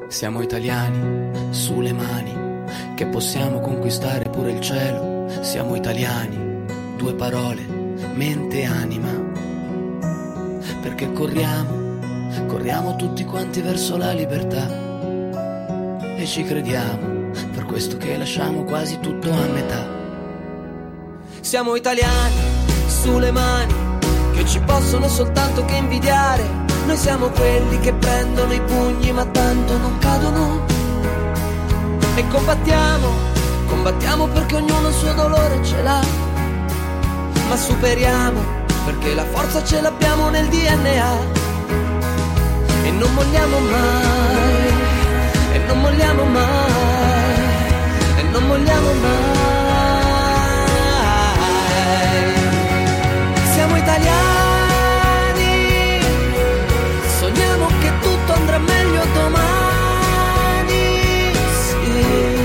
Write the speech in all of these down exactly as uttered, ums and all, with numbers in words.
Siamo italiani, sulle mani, che possiamo conquistare pure il cielo. Siamo italiani, due parole, mente e anima. Perché corriamo, corriamo tutti quanti verso la libertà. E ci crediamo, per questo che lasciamo quasi tutto a metà. Siamo italiani, sulle mani, che ci possono soltanto che invidiare. Noi siamo quelli che prendono i pugni ma tanto non cadono. E combattiamo, combattiamo perché ognuno il suo dolore ce l'ha. Ma superiamo, perché la forza ce l'abbiamo nel D N A. E non molliamo mai, e non molliamo mai, e non molliamo mai. Siamo italiani, sogniamo che tutto andrà meglio domani, sì.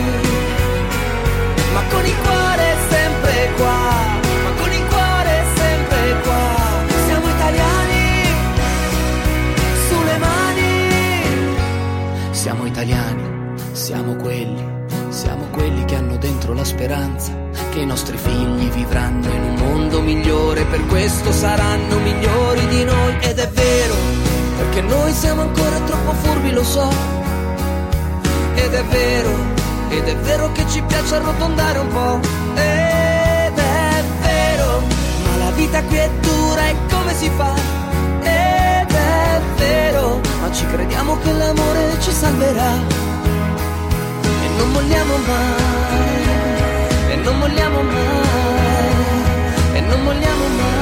Ma con il cuore sempre qua, ma con il cuore sempre qua. Siamo italiani, sulle mani. Siamo italiani, siamo quelli, siamo quelli che hanno dentro la speranza che i nostri figli vivranno in un mondo migliore. Per questo saranno migliori di noi. Ed è vero, perché noi siamo ancora troppo furbi, lo so. Ed è vero, ed è vero che ci piace arrotondare un po'. Ed è vero, ma la vita qui è dura e come si fa? Ed è vero, ma ci crediamo che l'amore ci salverà. E non molliamo mai, e non molliamo mai, e non molliamo mai.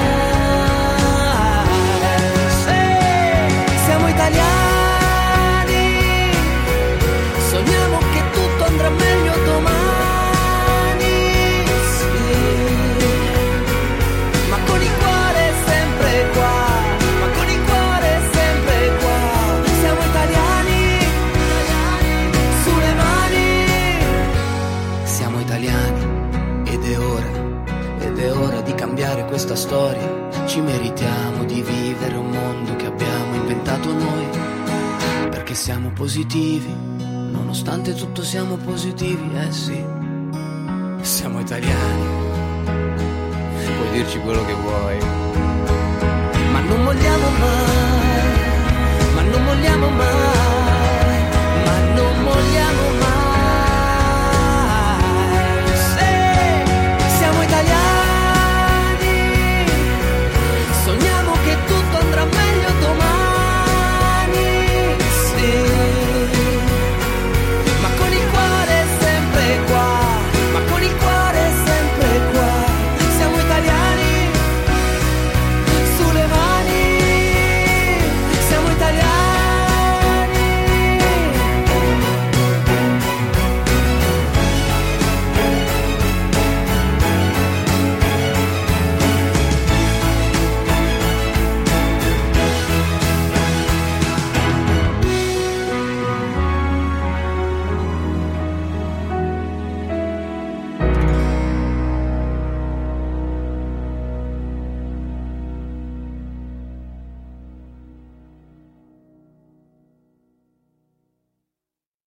Siamo italiani, sogniamo che tutto andrà meglio domani, sì. Ma con il cuore sempre qua, ma con il cuore sempre qua. Siamo italiani, sulle mani. Siamo italiani, ed è ora, ed è ora di cambiare questa storia. Ci meritiamo di vivere un mondo che abbiamo inventato noi, perché siamo positivi, nonostante tutto siamo positivi, eh sì. Siamo italiani, puoi dirci quello che vuoi, ma non molliamo mai, ma non molliamo mai.